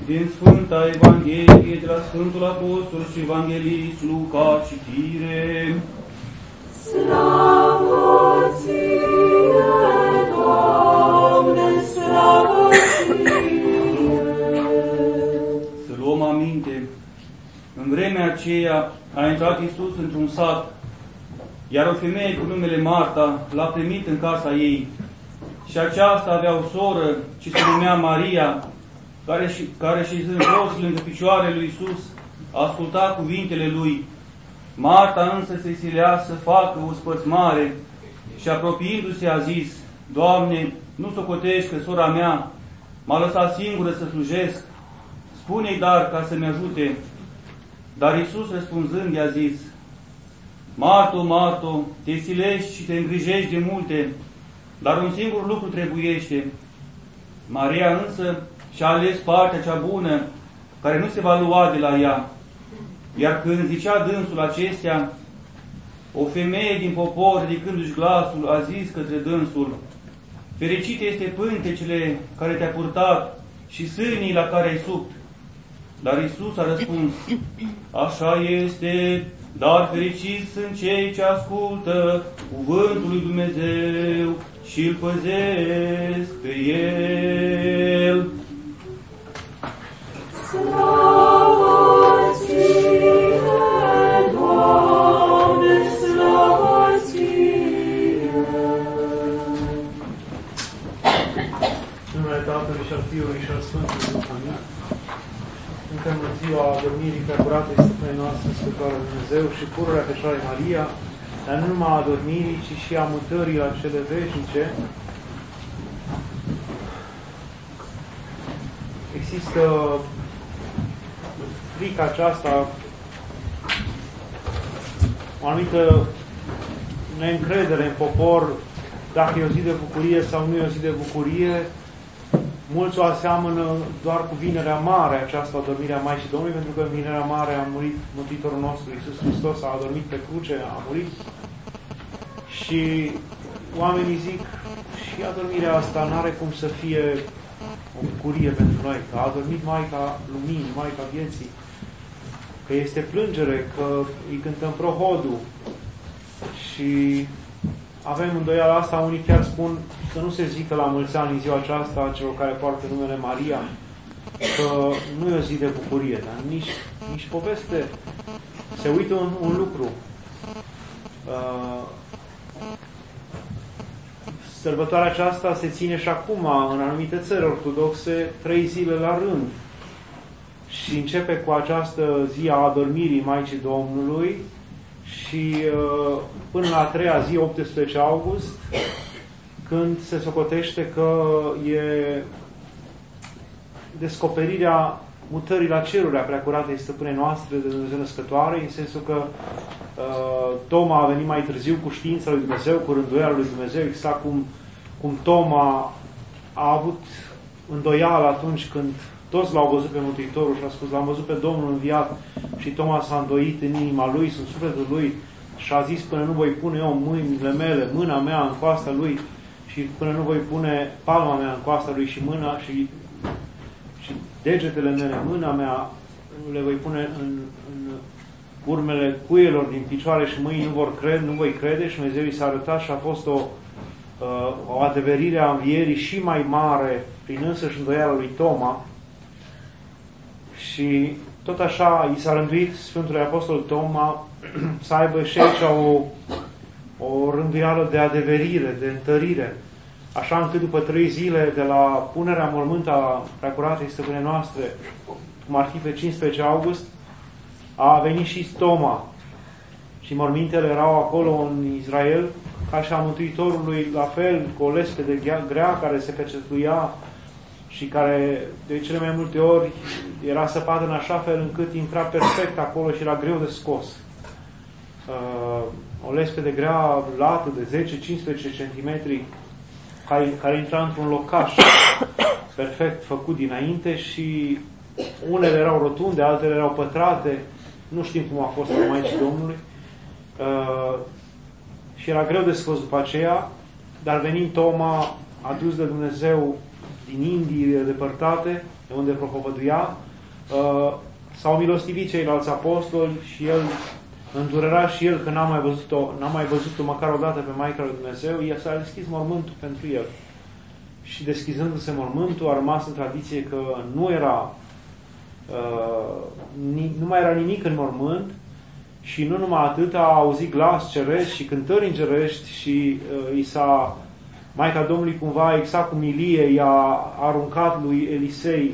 Din Sfânta Evanghelie de la Sfântul Apostol și Evanghelist Luca, citire. Slavă ție, Doamne, slavă ție! Să luăm aminte. În vremea aceea a intrat Iisus într-un sat, iar o femeie cu numele Marta l-a primit în casa ei. Și aceasta avea o soră ce se numea Maria, care șezând jos lângă picioarele lui Iisus, asculta cuvintele lui. Marta însă se silea să facă o spățmare și apropiindu-se a zis: Doamne, nu socotești că sora mea m-a lăsat singură să slujesc? Spune-i dar ca să-mi ajute. Dar Iisus răspunzând i-a zis: Marto, Marto, te silești și te îngrijești de multe, dar un singur lucru trebuiește. Maria însă și-a ales partea cea bună, care nu se va lua de la ea. Iar când zicea dânsul acestea, o femeie din popor, ridicându-și glasul, a zis către dânsul: Fericite este pântecele care te-a purtat și sânii la care ai supt. Dar Iisus a răspuns: Așa este, dar fericiți sunt cei ce ascultă cuvântul lui Dumnezeu și îl păzesc pe el. Slavă ție, Doamne, slavă ție! În numele Tatălui și al Fiului și al Sfântului Duh. Amin. Suntem în ziua adormirii preacurate Stăpânei noastre, Sfântoarea Dumnezeu și pururea Fecioarei Maria, dar nu numai a adormirii, ci și a mutării la cele veșnice. Există frica aceasta, o anumită neîncredere în popor, dacă e o zi de bucurie sau nu e o zi de bucurie. Mulți o aseamănă doar cu Vinerea Mare, această adormire a Maicii Domnului, pentru că în Vinerea Mare a murit Mântuitorul nostru, Iisus Hristos, a adormit pe cruce, a murit. Și oamenii zic, și adormirea asta n-are cum să fie o bucurie pentru noi, că a adormit Maica Luminii, Maica Vieții, că este plângere, că îi cântăm prohodul. Și avem îndoiala asta, unii chiar spun să nu se zică la mulți ani în ziua aceasta a celor care poartă numele Maria, că nu e o zi de bucurie, dar nici poveste. Se uită un lucru. Sărbătoarea aceasta se ține și acum în anumite țări ortodoxe 3 zile la rând. Și începe cu această zi a adormirii Maicii Domnului și până la a 3-a zi, 18 august, când se socotește că e descoperirea mutării la ceruri a Preacuratei Stăpânei noastre de Dumnezeu Născătoare, în sensul că Toma a venit mai târziu cu știința lui Dumnezeu, cu rânduiala lui Dumnezeu, exact cum Toma a avut îndoială atunci când toți l-au văzut pe Mântuitorul și a spus: L-am văzut pe Domnul înviat. Și Toma s-a îndoit în inima lui, în sufletul lui și a zis: până nu voi pune eu mâinile mele, mâna mea în coasta lui și până nu voi pune palma mea în coasta lui și mâna și degetele mele, mâna mea, le voi pune în urmele cuielor din picioare și mâini, nu voi crede. Și Dumnezeu i s-a arătat și a fost o adeverire a învierii și mai mare prin însăși îndoiala lui Toma. Și tot așa i s-a rânduit Sfântului Apostol Toma să aibă și aici o rânduială de adeverire, de întărire, așa încât după 3 zile de la punerea în mormânt a Preacuratei Stăpânei noastre, cum ar fi pe 15 august, a venit și Toma. Și mormintele erau acolo în Israel, ca și a Mântuitorului, la fel, cu o lespede grea care se pecetuia și care de cele mai multe ori era săpată în așa fel încât intra perfect acolo și era greu de scos. O lespede grea, lată de 10-15 cm, care intra într-un locaș perfect făcut dinainte și unele erau rotunde, altele erau pătrate, nu știm cum a fost la Maicii Domnului. Și era greu de scos după aceea, dar venind Toma, adus de Dumnezeu din Indiile depărtate, de unde propovăduia, s-au milostivit ceilalți apostoli și el îndurera și el că n-a mai văzut-o măcar o dată pe Maica lui Dumnezeu, el s-a deschis mormântul pentru el. Și deschizându-se mormântul, a rămas în tradiție că nu mai era nimic în mormânt și nu numai atât, a auzit glas ceresc și cântări îngerești și Maica Domnului cumva, exact cum Ilie i-a aruncat lui Elisei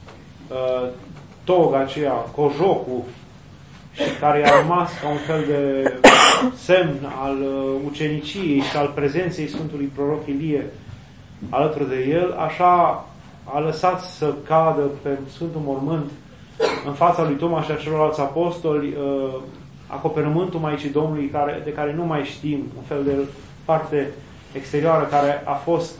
toga aceea, cojocul, și care i-a rămas ca un fel de semn al uceniciei și al prezenței Sfântului Proroc Ilie alături de el, așa a lăsat să cadă pe Sfântul Mormânt în fața lui Toma și a celorlalți apostoli acoperământul Maicii Domnului, de care nu mai știm, un fel de parte exterioară care a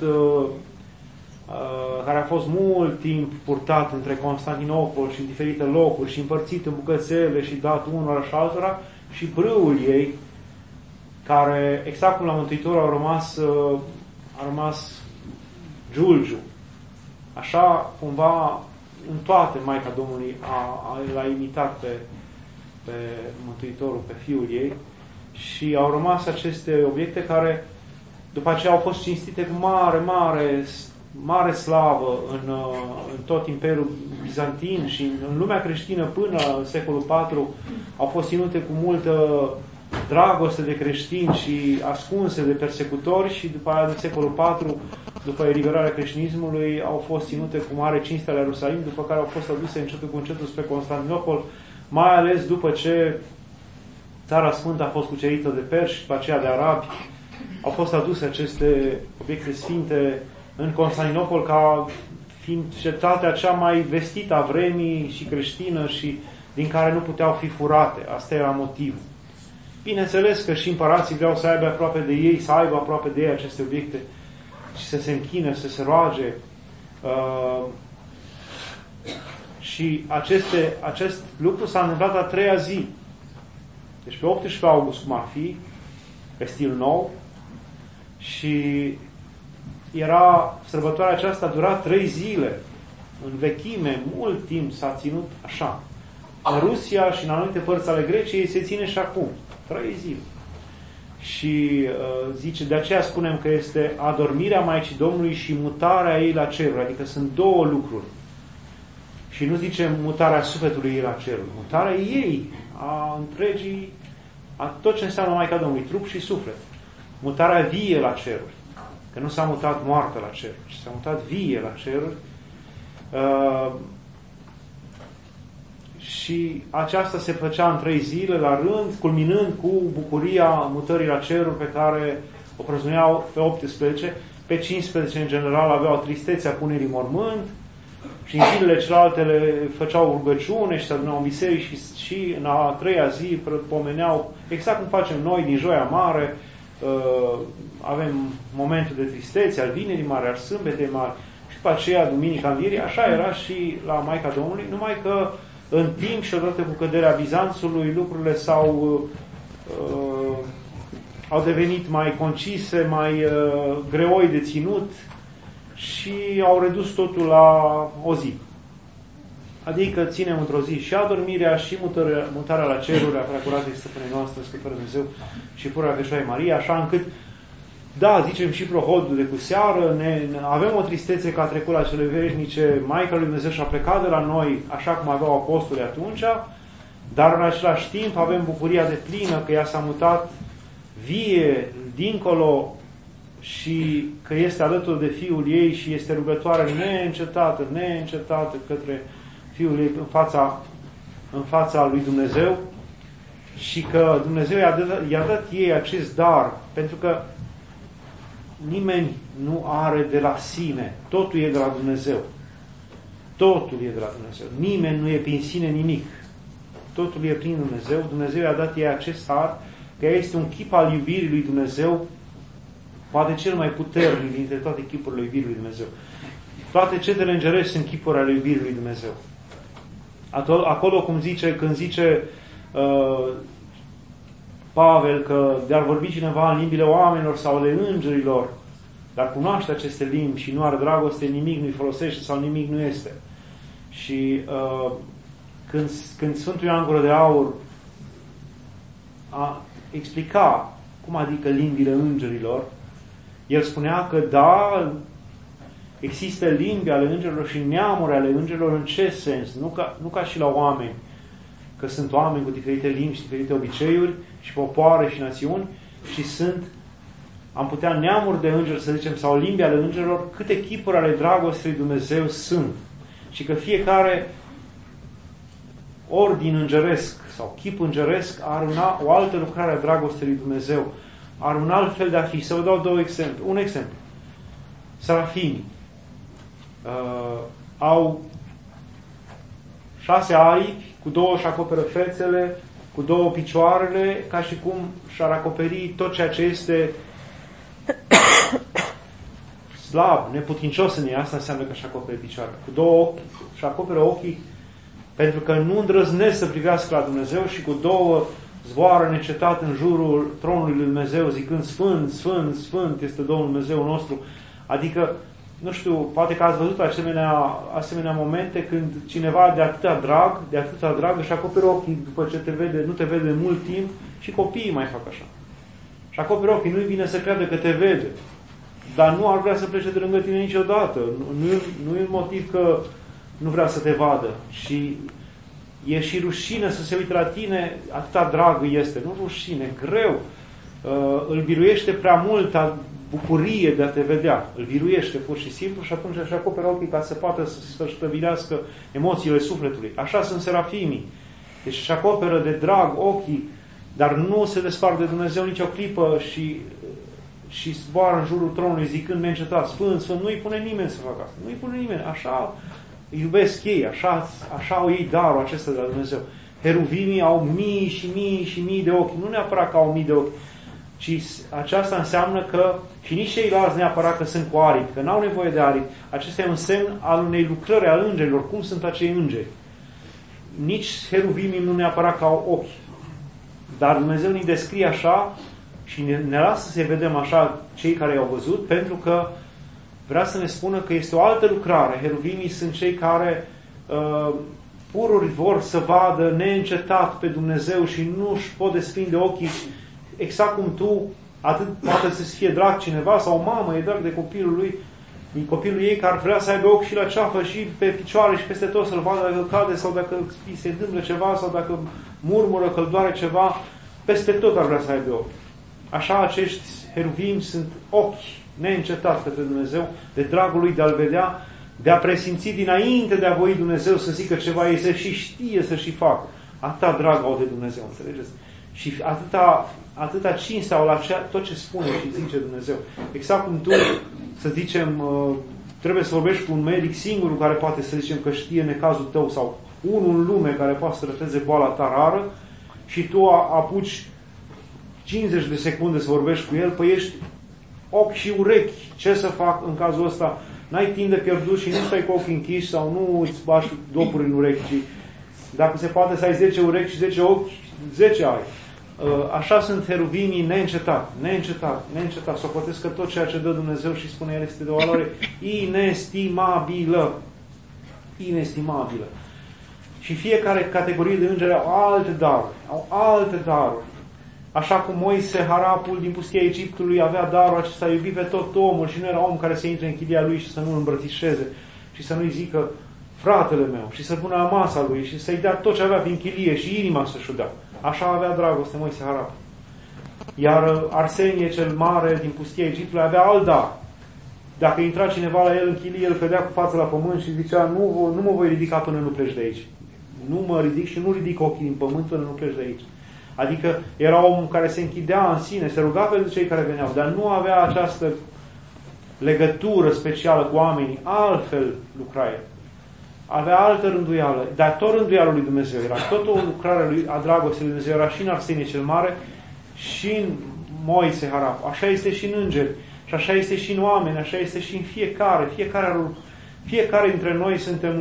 fost mult timp purtat între Constantinopol și în diferite locuri și împărțit în bucățele și dat unora și altora, și brâul ei, care, exact cum la Mântuitor, a rămas giulgiu. Așa, cumva, în toate Maica Domnului l-a imitat pe Mântuitorul, pe Fiul ei, și au rămas aceste obiecte care după aceea au fost cinstite cu mare slavă în tot Imperiul Bizantin și în lumea creștină până în secolul IV au fost ținute cu multă dragoste de creștini și ascunse de persecutori, și după aia, în secolul IV, după eliberarea creștinismului, au fost ținute cu mare cinste la Ierusalim, după care au fost aduse încetul cu încetul spre Constantinopol, mai ales după ce Țara Sfântă a fost cucerită de perși și după aceea de arabi. Au fost aduse aceste obiecte sfinte în Constantinopol ca fiind cetatea cea mai vestită a vremii și creștină și din care nu puteau fi furate. Asta era motivul. Bineînțeles că și împărații vreau să aibă aproape de ei aceste obiecte și să se închine, să se roage. Și acest lucru s-a întâmplat a treia zi. Deci pe 18 august, cum ar fi, pe stil nou, și sărbătoarea aceasta a durat 3 zile. În vechime, mult timp s-a ținut așa. În Rusia și în anumite părți ale Greciei se ține și acum. 3 zile. Și zice, de aceea spunem că este adormirea Maicii Domnului și mutarea ei la ceruri. Adică sunt două lucruri. Și nu zicem mutarea sufletului ei la ceruri. Mutarea ei, a întregii, a tot ce înseamnă Maica Domnului, trup și suflet. Mutarea vie la ceruri. Că nu s-a mutat moartă la ceruri, ci s-a mutat vie la ceruri. Și aceasta se făcea în 3 zile la rând, culminând cu bucuria mutării la ceruri pe care o prăznuiau pe 18. Pe 15, în general, aveau tristețea punerii mormânt și în zilele celelalte le făceau rugăciune și se adunau în biserici și în a 3-a zi pomeneau, exact cum facem noi din Joia Mare, avem momentul de tristețe al Vinerii Mari, al Sâmbetei Mari și după aceea Duminica Învierii. Așa era și la Maica Domnului, numai că în timp și odată cu căderea Bizanțului lucrurile au devenit mai concise, mai greoi de ținut și au redus totul la o zi. Adică ținem într-o zi și adormirea și mutarea la ceruri a Preacuratei Stăpânei noastre, Sfântul Dumnezeu și Pururea Fecioarei Maria, așa încât, da, zicem și prohodul de cu seară, avem o tristețe că a trecut la cele veșnice, Maica lui Dumnezeu și-a plecat de la noi, așa cum aveau apostolii atunci, dar în același timp avem bucuria de plină că ea s-a mutat vie, dincolo, și că este alături de Fiul ei și este rugătoare neîncetată către Fiul ei în fața lui Dumnezeu, și că Dumnezeu i-a dat ei acest dar, pentru că nimeni nu are de la sine, totul e de la Dumnezeu. Totul e de la Dumnezeu. Nimeni nu e prin sine nimic. Totul e prin Dumnezeu. Dumnezeu i-a dat ei acest har, că este un chip al iubirii lui Dumnezeu, poate cel mai puternic dintre toate chipurile iubirii lui Dumnezeu. Toate cetele îngerești sunt chipuri ale iubirii lui Dumnezeu. Acolo când zice Pavel că de-ar vorbi cineva în limbile oamenilor sau ale îngerilor, dar cunoaște aceste limbi și nu are dragoste, nimic nu-i folosește sau nimic nu este. Și când Sfântul Ioan Gură de Aur a explica cum adică limbile îngerilor, el spunea că da, există limbi ale îngerilor și neamuri ale îngerilor. În ce sens? Nu ca și la oameni, că sunt oameni cu diferite limbi și diferite obiceiuri și popoare și națiuni, și sunt, am putea neamuri de îngeri, să zicem, sau limbi ale îngerilor, câte chipuri ale dragostei lui Dumnezeu sunt. Și că fiecare ordin îngeresc sau chip îngeresc are o altă lucrare a dragostei lui Dumnezeu. Are un alt fel de a fi. Să vă dau două exemple. Un exemplu. Serafimii au 6 aripi, cu 2 își acoperă fețele, cu 2 picioarele, ca și cum și-ar acoperi tot ceea ce este slab, neputincios în ei. Asta înseamnă că și acopere picioarele. Cu 2 ochi și acoperă ochii, pentru că nu îndrăznesc să privească la Dumnezeu, și cu 2 zboară necetat în jurul tronului lui Dumnezeu, zicând: Sfânt, Sfânt, Sfânt este Domnul Dumnezeu nostru. Adică, nu știu, poate că ați văzut asemenea momente când cineva de atâta drag își acoperă ochii după ce nu te vede mult timp, și copiii mai fac așa. Și acoperă ochii, nu-i bine să creadă că te vede, dar nu ar vrea să plece de lângă tine niciodată. Nu e motiv că nu vrea să te vadă. Și e și rușine să se uite la tine, atâta drag este. Nu rușine, greu. Îl biruiește prea multă bucurie de a te vedea. Îl biruiește pur și simplu, și atunci își acoperă ochii ca să poată să stăvilească emoțiile sufletului. Așa sunt serafimii. Deci își acoperă de drag ochii, dar nu se despart de Dumnezeu nicio clipă și zboară în jurul tronului zicând neîncetat: Sfânt, Sfânt. Nu îi pune nimeni să facă asta. Nu îi pune nimeni. Așa iubesc ei, așa au ei darul acesta de la Dumnezeu. Heruvimii au mii și mii și mii de ochi. Nu neapărat că au mii de ochi, ci aceasta înseamnă că și nici ceilalți neapărat că sunt cu aripi, că n-au nevoie de aripi. Acesta e un semn al unei lucrări a îngerilor. Cum sunt acei îngeri? Nici heruvimii nu neapărat că au ochi. Dar Dumnezeu ne descrie așa și ne lasă să vedem așa cei care i-au văzut, pentru că vrea să ne spună că este o altă lucrare. Heruvimii sunt cei care pururi vor să vadă neîncetat pe Dumnezeu și nu își pot desprinde ochii, exact cum tu, atât poate să-ți fie drag cineva, sau o mamă e drag de copilul ei, care vrea să aibă ochi și la ceafă și pe picioare și peste tot, să-l vadă dacă cade sau dacă îi se întâmplă ceva sau dacă murmură că îl doare ceva, peste tot ar vrea să aibă ochi. Așa acești heruvimi sunt ochi neîncetat către Dumnezeu, de dragul lui de a-L vedea, de a presimți dinainte de a voi Dumnezeu să zică ceva, ei să și știe să și facă. Atâta drag au de Dumnezeu, înțelegeți? Și atâta cinste au la tot ce spune și zice Dumnezeu. Exact cum tu, să zicem, trebuie să vorbești cu un medic singurul care poate să zicem că știe necazul tău, sau unul în lume care poate să trateze boala ta rară, și tu apuci 50 de secunde să vorbești cu el, păi ești ochi și urechi. Ce să fac în cazul ăsta? N-ai timp de pierdut și nu stai cu ochii închiși sau nu îți bași dopuri în urechi, ci dacă se poate să ai 10 urechi și 10 ochi, 10 ai. Așa sunt heruvimii neîncetat. Socotesc că tot ceea ce dă Dumnezeu, și spune El, este de o valoare inestimabilă. Și fiecare categorie de îngeri au alte daruri. Așa cum Moise, harapul din pustia Egiptului, avea darul acesta, iubi pe tot omul și nu era om care să intre în chilia lui și să nu îl îmbrățișeze și să nu-i zică fratele meu și să pună la masa lui și să-i dea tot ce avea din chilie și inima să-și o dea. Așa avea dragoste Moise, harapul. Iar Arsenie cel mare din pustia Egiptului avea alt dar. Dacă intra cineva la el în chilie, îl cădea cu fața la pământ și zicea: nu mă voi ridica până nu pleci de aici. Nu mă ridic și nu ridic ochii din pământ până nu pleci de aici. Adică era omul care se închidea în sine, se ruga pentru cei care veneau, dar nu avea această legătură specială cu oamenii, altfel lucra el. Avea altă rânduială, dar tot rânduialul lui Dumnezeu era, tot o lucrare a dragostei lui Dumnezeu era și în Arsenie cel mare și în Moise harap. Așa este și în îngeri, și așa este și în oameni, așa este și în fiecare dintre noi suntem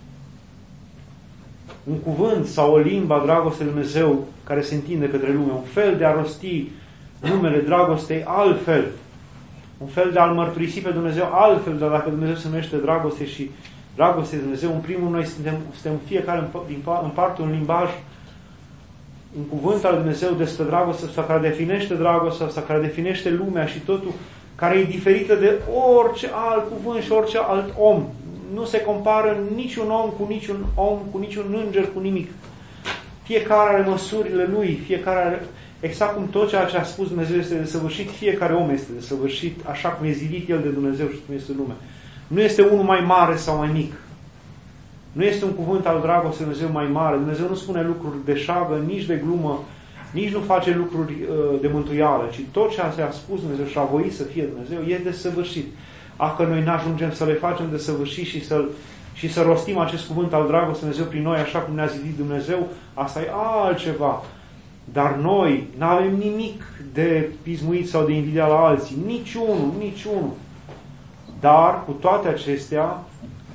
un cuvânt sau o limbă a dragostei lui Dumnezeu care se întinde către lume, un fel de a rosti numele dragostei altfel, un fel de a-L mărturisi pe Dumnezeu altfel, dar dacă Dumnezeu se numește dragoste și Dragostea de Dumnezeu, în primul noi suntem fiecare în parte un limbaj, un cuvânt al Dumnezeu despre dragostea asta, care definește dragostea asta, care definește lumea și totul, care e diferită de orice alt cuvânt și orice alt om. Nu se compară niciun om cu niciun om, cu niciun înger, cu nimic. Fiecare are măsurile lui, fiecare are, exact cum tot ceea ce a spus Dumnezeu este desăvârșit, fiecare om este desăvârșit, așa cum e zidit el de Dumnezeu și cum este lumea. Nu este unul mai mare sau mai mic. Nu este un cuvânt al dragostei Dumnezeu mai mare. Dumnezeu nu spune lucruri de șagă, nici de glumă, nici nu face lucruri de mântuială, ci tot ce a spus Dumnezeu și a voit să fie Dumnezeu e desăvârșit. Dacă noi n-ajungem să le facem desăvârșit și să rostim acest cuvânt al dragostei Dumnezeu prin noi, așa cum ne-a zidit Dumnezeu, asta e altceva. Dar noi n-avem nimic de pismuit sau de invidia la alții. Niciunul. Dar, cu toate acestea,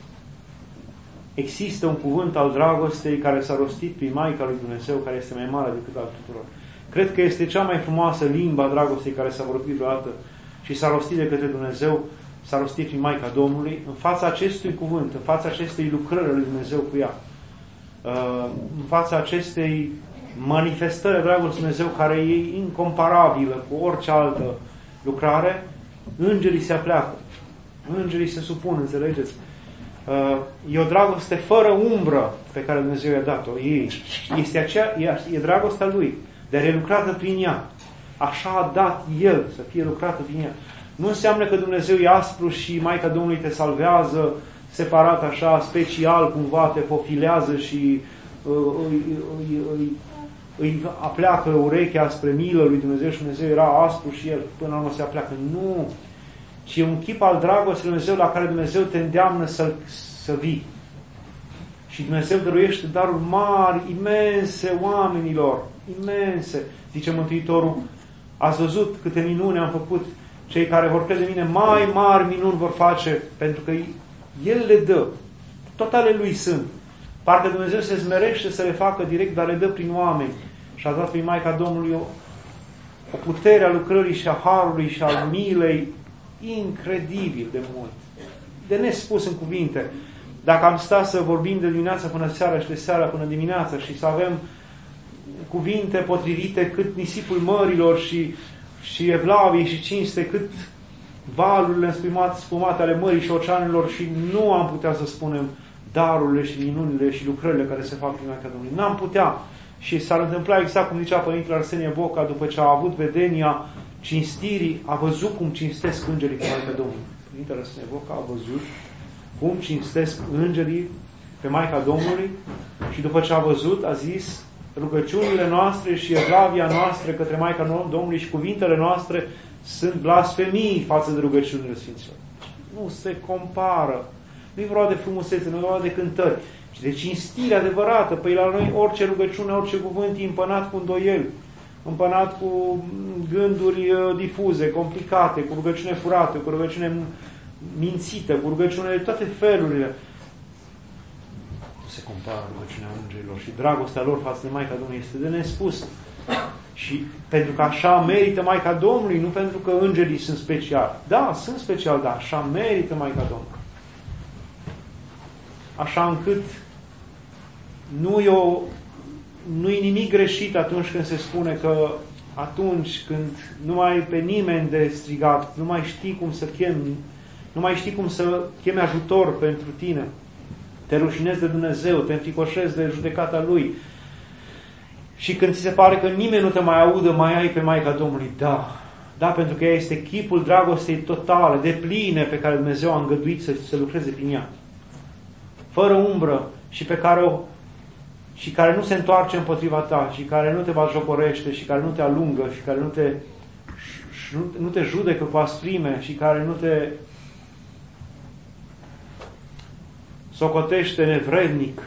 există un cuvânt al dragostei care s-a rostit prin Maica lui Dumnezeu, care este mai mare decât al tuturor. Cred că este cea mai frumoasă limba a dragostei care s-a vorbit vreodată și s-a rostit de către Dumnezeu, s-a rostit prin Maica Domnului, în fața acestui cuvânt, în fața acestei lucrări lui Dumnezeu cu ea, în fața acestei manifestări a dragostei Dumnezeu, care e incomparabilă cu orice altă lucrare, îngerii se apleacă. Îngerii se supun, înțelegeți? E o dragoste fără umbră pe care Dumnezeu i-a dat-o ei. E dragostea Lui, dar e lucrată prin ea. Așa a dat El să fie lucrată prin ea. Nu înseamnă că Dumnezeu e aspru și Maica Domnului te salvează separat așa, special, cumva te fofilează și îi apleacă urechea spre milă lui Dumnezeu și Dumnezeu era aspru și El până la urmă se apleacă. Nu! Ci e un chip al dragostei Dumnezeu la care Dumnezeu te îndeamnă să vii. Și Dumnezeu dăruiește daruri mari, imense oamenilor, imense. Zice Mântuitorul, ați văzut câte minuni am făcut, cei care vor crede în mine, mai mari minuni vor face, pentru că El le dă. Tot ale Lui sunt. Parcă Dumnezeu se zmerește să le facă direct, dar le dă prin oameni. Și a dat prin Maica Domnului o putere a lucrării și a harului și a milei incredibil de mult. De nespus în cuvinte. Dacă am stat să vorbim de dimineața până seara și de seara până dimineața și să avem cuvinte potrivite cât nisipul mărilor și evlavie și cinste, cât valurile spumate ale mării și oceanelor și nu am putea să spunem darurile și minunile și lucrările care se fac prin Maica Domnului. N-am putea. Și s-ar întâmpla exact cum zicea Părintele Arsenie Boca, după ce a avut vedenia cinstirii, a văzut cum cinstesc îngerii pe Maica Domnului. Părintele Arsenie Boca a văzut cum cinstesc îngerii pe Maica Domnului și după ce a văzut, a zis, rugăciunile noastre și evlavia noastră către Maica Domnului și cuvintele noastre sunt blasfemii față de rugăciunile Sfinților. Nu se compară. Nu e vorba de frumusețe, nu e vorba de cântări, ci de cinstire adevărată. Păi la noi orice rugăciune, orice cuvânt e împănat cu îndoieli, împănat cu gânduri difuze, complicate, cu rugăciune furată, cu rugăciune mințită, cu rugăciune de toate felurile. Nu se compară rugăciunea îngerilor și dragostea lor față de Maica Domnului este de nespus. Și pentru că așa merită Maica Domnului, nu pentru că îngerii sunt speciali. Da, sunt speciali, dar așa merită Maica Domnului. Așa încât nu e nimic greșit atunci când se spune că atunci când nu mai ai pe nimeni de strigat, nu mai știi cum să chemi, nu mai știi cum să chemi ajutor pentru tine, te rușinezi de Dumnezeu, te înfricoșezi de judecata Lui și când ți se pare că nimeni nu te mai audă, mai ai pe Maica Domnului, da, pentru că ea este chipul dragostei totale, depline, pe care Dumnezeu a îngăduit să lucreze prin ea, fără umbră și care nu se întoarce împotriva ta, și care nu te batjocorește, și care nu te alungă, și care nu te judecă cu asprime, și care nu te socotește nevrednic.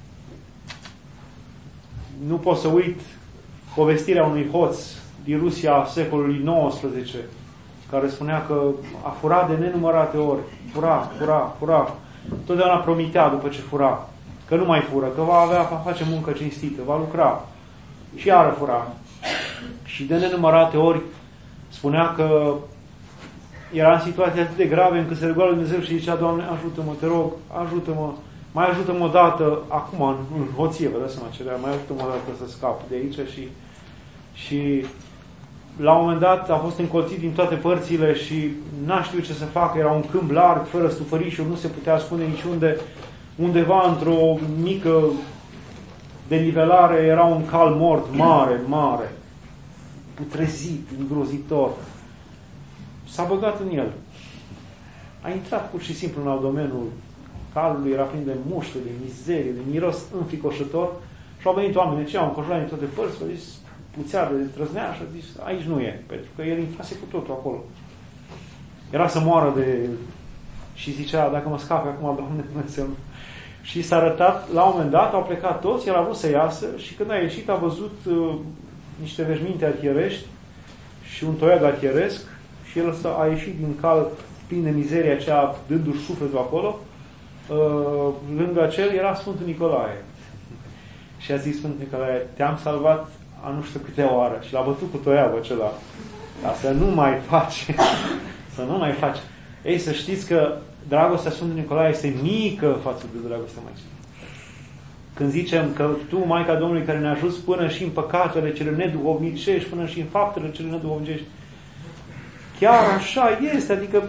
Nu pot să uit povestirea unui hoț din Rusia a secolului XIX, care spunea că a furat de nenumărate ori. Fura. Totdeauna promitea după ce fura că nu mai fură, că va face muncă cinstită, va lucra. Și iară fura. Și de nenumărate ori spunea că era în situații atât de grave încât se ruga lui Dumnezeu și zicea: Doamne, ajută-mă, te rog, ajută-mă, mai ajută-mă o dată, acum în hoție, vă dați seama ce era, mai ajută-mă o dată să scap de aici și la un moment dat a fost încolțit din toate părțile și n-a știut ce să facă, era un câmp larg, fără stufărișuri, nu se putea ascunde niciunde, undeva într-o mică denivelare era un cal mort, mare, putrezit, îngrozitor. S-a băgat în el. A intrat pur și simplu în abdomenul calului, era plin de muște, de mizerie, de miros înfricoșător și au venit oamenii ce au înconjurat din toate părți, au zis, puțeară de trăznea și a zis, aici nu e, pentru că el intrase cu totul acolo. Era să moară de... și zicea, dacă mă scape acum, Doamne Dumnezeu. Și s-a arătat, la un moment dat, au plecat toți, el a vrut să iasă și când a ieșit a văzut niște veșminte arhierești și un toiag arhieresc și el a ieșit din cal plin de mizeria aceea, dându-și sufletul acolo. Lângă acel era Sfântul Nicolae. Și a zis Sfântul Nicolae, te-am salvat a nu știu câte oară. Și l-a bătut cu toiagul acela. Dar să nu mai faci. Să nu mai faci. Ei, să știți că dragostea Sfântului Nicolae este mică față de dragostea Maicii. Când zicem că tu, Maica Domnului, care ne ajuți până și în păcatele cele neduhovnicești, până și în faptele cele neduhovnicești, chiar așa este, adică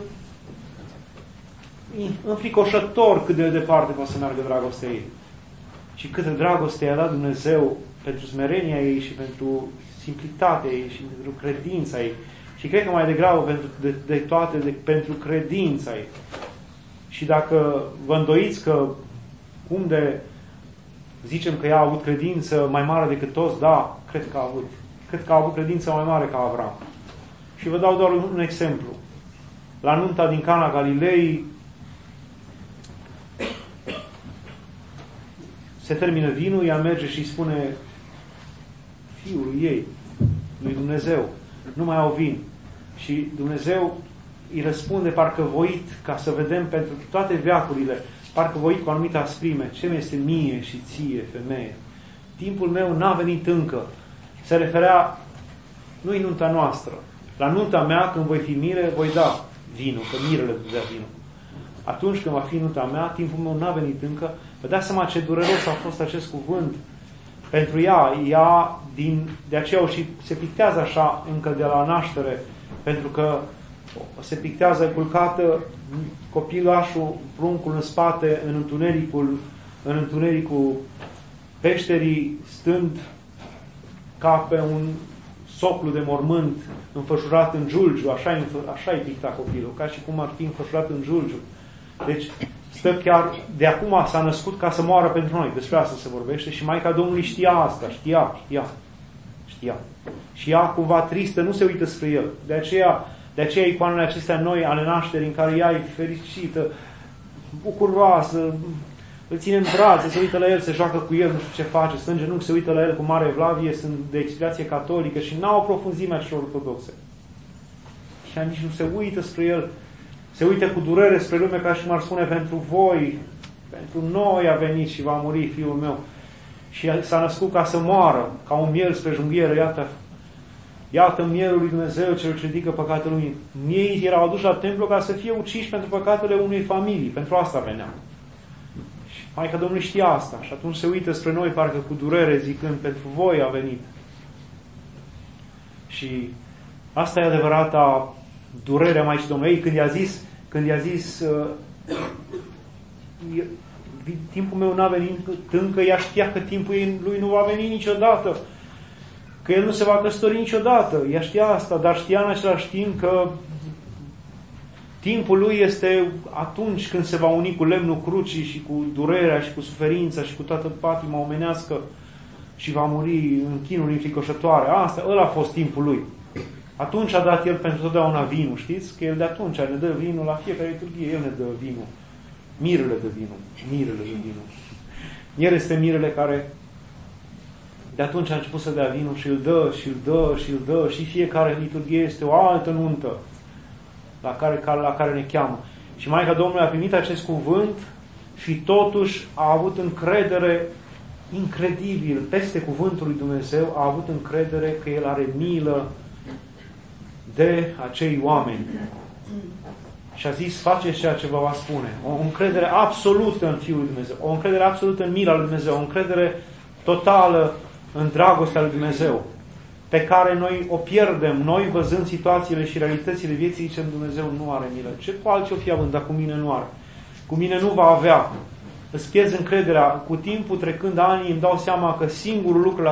înfricoșător cât de departe poate să meargă dragostea ei. Și câtă dragoste i-a dat Dumnezeu pentru smerenia ei și pentru simplitatea ei și pentru credința ei. Și cred că mai degrabă de toate, pentru credința ei. Și dacă vă îndoiți că cum de zicem că ea a avut credință mai mare decât toți, da, cred că a avut. Cred că a avut credință mai mare ca Avram. Și vă dau doar un exemplu. La nunta din Cana Galilei se termină vinul, ea merge și spune fiului ei, lui Dumnezeu, nu mai au vin. Și Dumnezeu îi răspunde parcă voit, ca să vedem pentru toate veacurile, parcă voit cu anumită asprime, ce mi este mie și ție, femeie. Timpul meu n-a venit încă. Se referea, nu-i nunta noastră. La nunta mea, când voi fi mire, voi da vinul, că mirele dea vinul. Atunci când va fi nunta mea, timpul meu n-a venit încă. Vă dați seama ce dureros a fost acest cuvânt pentru ea. Ea de aceea și se pictează așa încă de la naștere, pentru că se pictează culcată copilașul, pruncul în spate, în întunericul peșterii, stând ca pe un soclu de mormânt înfășurat în giulgiu, așa-i picta copilul, ca și cum ar fi înfășurat în giulgiu. Deci stă chiar, de acum s-a născut ca să moară pentru noi, despre asta se vorbește și Maica Domnului știa asta, știa. Și ea cumva tristă, nu se uită spre el. De aceea icoanele acestea noi ale nașterii, în care ea e fericită, bucuroasă, îl ține în brațe, se uită la el, se joacă cu el, nu știu ce face, stă în genunchi, se uită la el cu mare evlavie, sunt de explicație catolică și n-au o profunzime celor ortodoxe. Și ea nici nu se uită spre el, se uită cu durere spre lume, ca și m-ar spune, pentru voi, pentru noi a venit și va muri fiul meu. Și s-a născut ca să moară, ca un miel spre junghieră, iată mielul lui Dumnezeu cel ce ridică păcatele lumii. Ei erau aduși la templu ca să fie uciși pentru păcatele unei familii. Pentru asta veneau. Și Maica Domnului știa asta. Și atunci se uită spre noi parcă cu durere zicând, pentru voi a venit. Și asta e adevărata durerea Maicii Domnului. Ei, când i-a zis timpul meu n-a venit încă, ea știa că timpul lui nu va veni niciodată. Că el nu se va căsători niciodată. Ea știa asta, dar știa în același timp că timpul lui este atunci când se va uni cu lemnul crucii și cu durerea și cu suferința și cu toată patima omenească și va muri în chinuri înfricoșătoare. Ăla a fost timpul lui. Atunci a dat el pentru totdeauna vinul. Știți? Că el de atunci ne dă vinul la fiecare liturghie. El ne dă vinul. Mirele de vinul. El este mirele care de atunci a început să dea vinul și îl dă și fiecare liturghie este o altă nuntă la care ne cheamă. Și Maica Domnului a primit acest cuvânt și totuși a avut încredere incredibil peste cuvântul lui Dumnezeu, a avut încredere că El are milă de acei oameni. Și a zis, faceți ceea ce vă va spune. O încredere absolută în Fiul lui Dumnezeu, o încredere absolută în mila lui Dumnezeu, o încredere totală în dragostea lui Dumnezeu, pe care noi o pierdem, noi văzând situațiile și realitățile vieții, zicem, Dumnezeu nu are milă. Ce cu alții o fi având, dar cu mine nu are. Cu mine nu va avea. Îți pierzi încrederea. Cu timpul, trecând anii, îmi dau seama că singurul lucru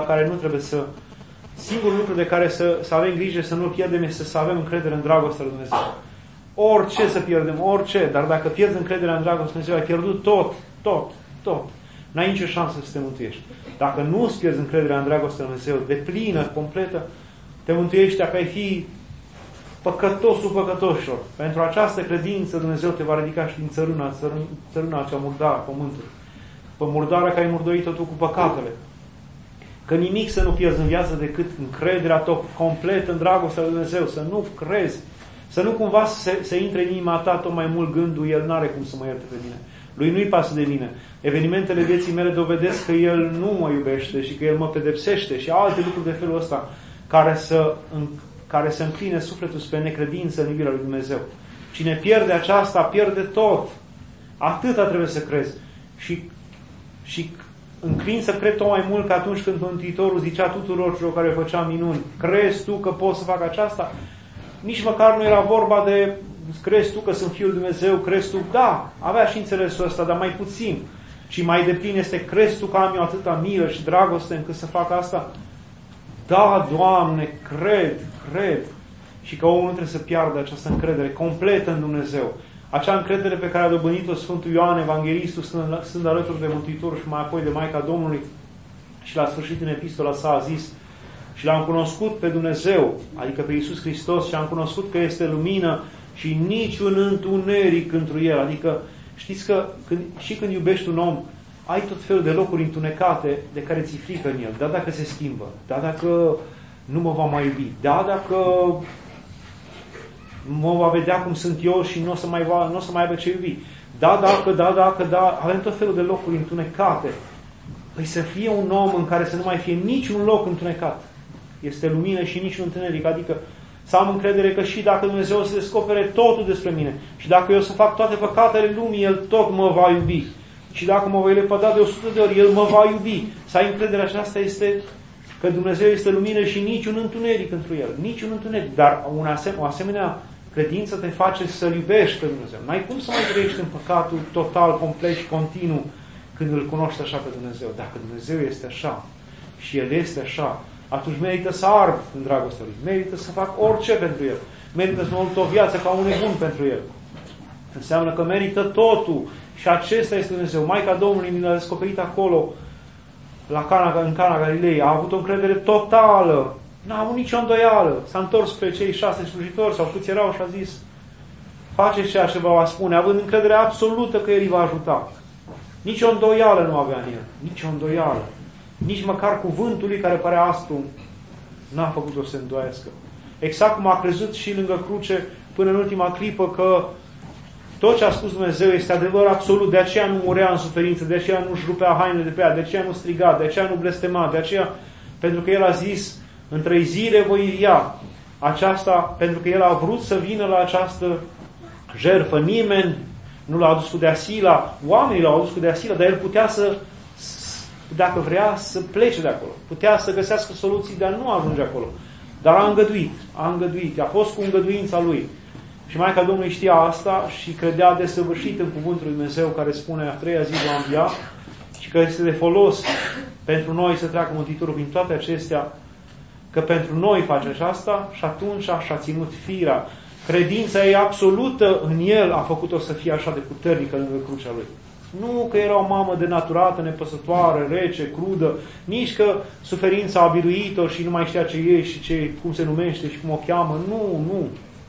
de care să avem grijă să nu-l pierdem este să avem încredere în dragostea lui Dumnezeu. Orice să pierdem, orice, dar dacă pierzi încrederea în dragostea lui Dumnezeu, ai pierdut tot. N-ai nicio șansă să te mântuiești. Dacă nu îți pierzi încrederea în dragostea lui Dumnezeu, de plină, completă, te mântuiești dacă ai fi păcătosul păcătoșilor. Pentru această credință Dumnezeu te va ridica și din țărâna cea murdară a pământului. Pe murdară care ai murdărit-o tu cu păcatele. Că nimic să nu pierzi în viață decât încrederea ta completă în dragostea lui Dumnezeu. Să nu crezi. Să nu cumva să intre în inima ta tot mai mult gândul, El n-are cum să mă ierte pe mine. Lui nu-i pasă de mine. Evenimentele vieții mele dovedesc că El nu mă iubește și că El mă pedepsește și alte lucruri de felul ăsta care să încline sufletul spre necredință în iubirea lui Dumnezeu. Cine pierde aceasta, pierde tot. Atâta trebuie să crezi. Și înclin să cred tot mai mult că atunci când Mântuitorul zicea tuturor celor care făcea minuni, crezi tu că poți să fac aceasta? Nici măcar nu era vorba de crezi tu că sunt Fiul Dumnezeu, crezi tu, da, avea și înțelesul ăsta, dar mai puțin. Și mai deplin este, crezi tu că am eu atâta milă și dragoste încât să fac asta? Da, Doamne, cred. Și că omul nu trebuie să piardă această încredere completă în Dumnezeu. Acea încredere pe care a dobândit-o Sfântul Ioan Evanghelistul, stând alături de Mântuitorul și mai apoi de Maica Domnului, și la sfârșit în epistola sa a zis, și l-am cunoscut pe Dumnezeu, adică pe Iisus Hristos, și am cunoscut că este lumină și niciun întuneric întru El. Adică știți că când iubești un om, ai tot felul de locuri întunecate de care ți-e frică în el. Da, dacă se schimbă. Da, dacă nu mă va mai iubi. Da, dacă mă va vedea cum sunt eu și nu o să mai aibă ce iubi. Da, dacă, avem tot felul de locuri întunecate. Păi să fie un om în care să nu mai fie niciun loc întunecat. Este lumină și niciun întuneric. Adică să am încredere că și dacă Dumnezeu o să descopere totul despre mine și dacă eu să fac toate păcatele lumii, El tot mă va iubi. Și dacă mă voi lepăda de 100 de ori, El mă va iubi. Să ai încredere aceasta este că Dumnezeu este lumină și niciun întuneric întru El. Niciun întuneric. Dar o asemenea credință te face să-L iubești pe Dumnezeu. N-ai cum să mai trăiești în păcatul total, complet și continuu când îl cunoști așa pe Dumnezeu. Dacă Dumnezeu este așa și El este așa, atunci merită să ard în dragostea Lui. Merită să fac orice pentru El. Merită să mă lupt o viață ca un nebun pentru El. Înseamnă că merită totul. Și acesta este Dumnezeu. Maica Domnului mi l-a descoperit acolo, în Cana Galilei. A avut o încredere totală. N-a avut nicio îndoială. S-a întors spre cei 6 slujitori sau câți erau și a zis, faceți ceea ce vă va spune, având încredere absolută că El îi va ajuta. Nici o îndoială nu avea în el. Nici o îndoială. Nici măcar cuvântul lui care părea aspru n-a făcut-o să se îndoiască. Exact cum a crezut și lângă cruce până în ultima clipă că tot ce a spus Dumnezeu este adevăr absolut, de aceea nu murea în suferință, de aceea nu-și rupea hainele de pe ea, de aceea nu striga, de aceea nu blestema, de aceea, pentru că El a zis, în 3 zile voi învia. Aceasta, pentru că El a vrut să vină la această jertfă. Nimeni nu l-a adus cu deasila, oamenii l-au adus cu deasila, dar El putea să, dacă vrea, să plece de acolo. Putea să găsească soluții, dar nu ajunge acolo. Dar a îngăduit, a fost cu îngăduința Lui. Și Maica Domnului știa asta și credea desăvârșit în cuvântul lui Dumnezeu care spune a 3-a zi va învia și că este de folos pentru noi să treacă Mântuitorul prin toate acestea, că pentru noi face aceasta și atunci și-a ținut firea. Credința ei absolută în El a făcut-o să fie așa de puternică lângă crucea Lui. Nu că era o mamă denaturată, nepăsătoare, rece, crudă, nici că suferința a biruit-o și nu mai știa ce e și cum se numește și cum o cheamă. Nu.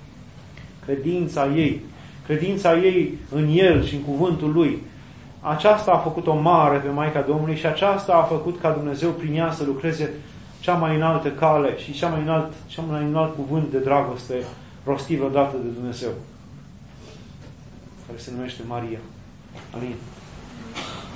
Credința ei în El și în cuvântul Lui. Aceasta a făcut-o mare pe Maica Domnului și aceasta a făcut ca Dumnezeu prin ea să lucreze cea mai înaltă cale și cea mai înalt cuvânt de dragoste rostit odată de Dumnezeu, care se numește Maria. Amin.